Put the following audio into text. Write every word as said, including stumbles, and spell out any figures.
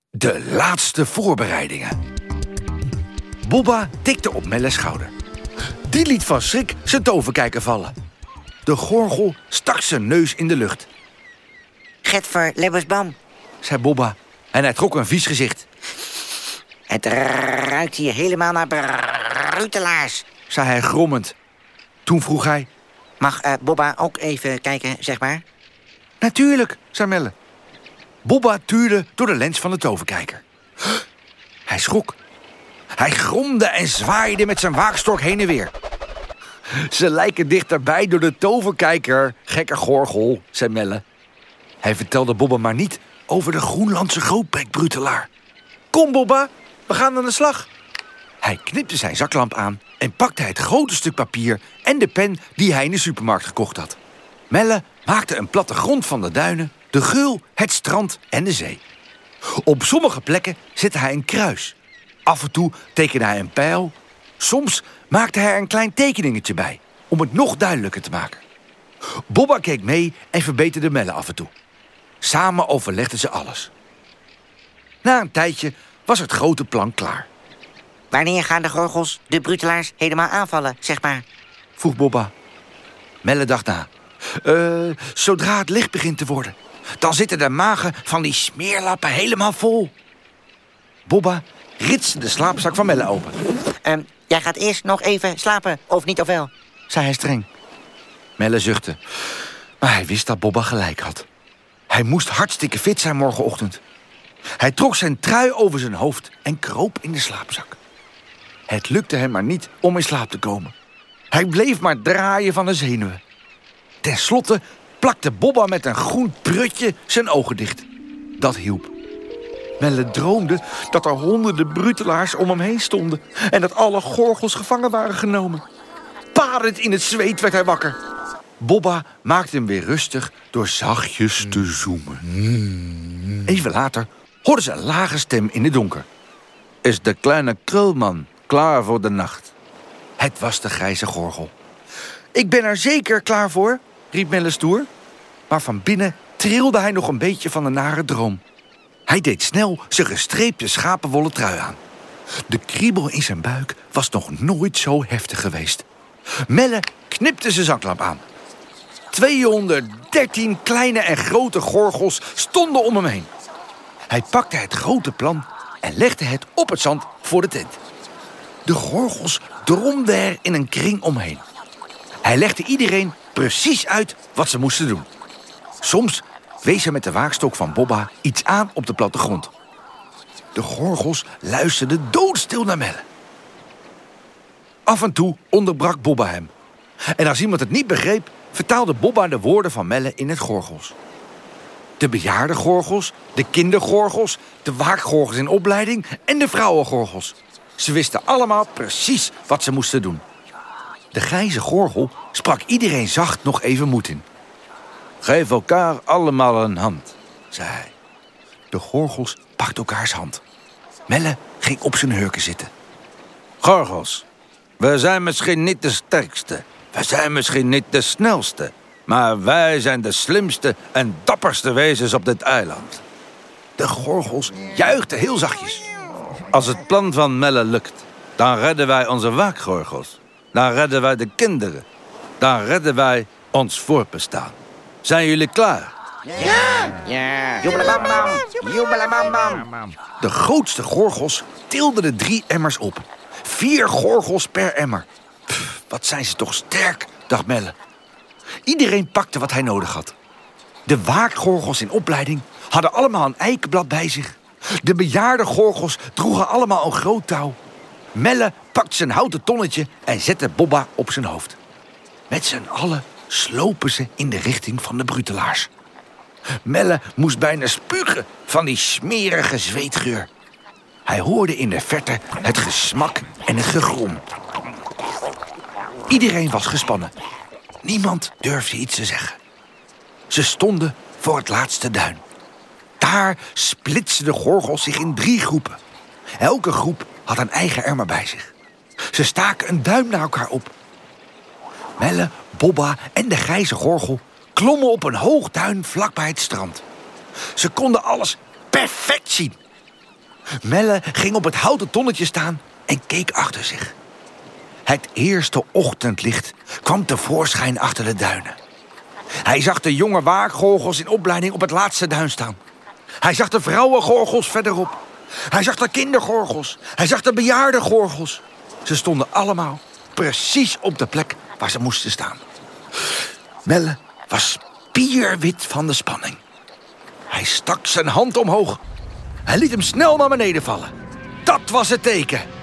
De laatste voorbereidingen. Bobba tikte op Melle's schouder. Die liet van schrik zijn toverkijker vallen. De gorgel stak zijn neus in de lucht. Getver, Lebbesbam, zei Bobba en hij trok een vies gezicht. Het ruikt hier helemaal naar brutelaars, zei hij grommend. Toen vroeg hij... Mag uh, Bobba ook even kijken, zeg maar? Natuurlijk, zei Melle. Bobba tuurde door de lens van de toverkijker. Hij schrok. Hij gromde en zwaaide met zijn waagstork heen en weer. Ze lijken dichterbij door de toverkijker, gekke gorgel, zei Melle. Hij vertelde Bobba maar niet over de Groenlandse grootbekbrutelaar. Kom, Bobba, we gaan aan de slag. Hij knipte zijn zaklamp aan en pakte het grote stuk papier en de pen die hij in de supermarkt gekocht had. Melle maakte een platte grond van de duinen, de geul, het strand en de zee. Op sommige plekken zette hij een kruis. Af en toe tekende hij een pijl. Soms maakte hij er een klein tekeningetje bij, om het nog duidelijker te maken. Bobba keek mee en verbeterde Melle af en toe. Samen overlegden ze alles. Na een tijdje was het grote plan klaar. Wanneer gaan de gorgels de brutelaars helemaal aanvallen, zeg maar? Vroeg Bobba. Melle dacht na. Uh, zodra het licht begint te worden. Dan zitten de magen van die smeerlappen helemaal vol. Bobba ritste de slaapzak van Melle open. Um, jij gaat eerst nog even slapen, of niet of wel? Zei hij streng. Melle zuchtte. Maar hij wist dat Bobba gelijk had. Hij moest hartstikke fit zijn morgenochtend. Hij trok zijn trui over zijn hoofd en kroop in de slaapzak. Het lukte hem maar niet om in slaap te komen. Hij bleef maar draaien van de zenuwen. Ten slotte plakte Bobba met een groen prutje zijn ogen dicht. Dat hielp. Melle droomde dat er honderden brutelaars om hem heen stonden en dat alle gorgels gevangen waren genomen. Parend in het zweet werd hij wakker. Bobba maakte hem weer rustig door zachtjes te zoemen. Even later hoorden ze een lage stem in het donker. Is de kleine krulman klaar voor de nacht? Het was de grijze gorgel. Ik ben er zeker klaar voor, riep Melle stoer. Maar van binnen trilde hij nog een beetje van de nare droom. Hij deed snel zijn gestreepte schapenwollen trui aan. De kriebel in zijn buik was nog nooit zo heftig geweest. Melle knipte zijn zaklamp aan. tweehonderddertien kleine en grote gorgels stonden om hem heen. Hij pakte het grote plan en legde het op het zand voor de tent. De gorgels dromden er in een kring omheen. Hij legde iedereen precies uit wat ze moesten doen. Soms wees hij met de waagstok van Bobba iets aan op de plattegrond. De gorgels luisterden doodstil naar Melle. Af en toe onderbrak Bobba hem. En als iemand het niet begreep, vertaalde Bobba de woorden van Melle in het gorgels. De bejaarde gorgels, de kindergorgels, de waakgorgels in opleiding en de vrouwengorgels. Ze wisten allemaal precies wat ze moesten doen. De grijze gorgel sprak iedereen zacht nog even moed in. Geef elkaar allemaal een hand, zei hij. De gorgels pakten elkaars hand. Melle ging op zijn hurken zitten. Gorgels, we zijn misschien niet de sterkste. We zijn misschien niet de snelste. Maar wij zijn de slimste en dapperste wezens op dit eiland. De gorgels juichten heel zachtjes. Als het plan van Melle lukt, dan redden wij onze waakgorgels. Dan redden wij de kinderen. Dan redden wij ons voortbestaan. Zijn jullie klaar? Ja! Ja! Joebelabambam! Joebelabambam! De grootste gorgels tilden de drie emmers op. Vier gorgels per emmer. Pff, wat zijn ze toch sterk, dacht Melle. Iedereen pakte wat hij nodig had. De waakgorgels in opleiding hadden allemaal een eikenblad bij zich. De bejaarde gorgels droegen allemaal een groot touw. Melle pakte zijn houten tonnetje en zette Bobba op zijn hoofd. Met z'n allen slopen ze in de richting van de brutelaars. Melle moest bijna spugen van die smerige zweetgeur. Hij hoorde in de verte het gesmak en het gegrom. Iedereen was gespannen. Niemand durfde iets te zeggen. Ze stonden voor het laatste duin. Daar splitsten de gorgels zich in drie groepen. Elke groep had een eigen emmer bij zich. Ze staken een duim naar elkaar op. Melle, Bobba en de grijze gorgel klommen op een hoog duin vlak bij het strand. Ze konden alles perfect zien. Melle ging op het houten tonnetje staan en keek achter zich. Het eerste ochtendlicht kwam tevoorschijn achter de duinen. Hij zag de jonge waakgorgels in opleiding op het laatste duin staan. Hij zag de vrouwengorgels verderop. Hij zag de kindergorgels. Hij zag de bejaardengorgels. Ze stonden allemaal precies op de plek waar ze moesten staan. Melle was spierwit van de spanning. Hij stak zijn hand omhoog. Hij liet hem snel naar beneden vallen. Dat was het teken.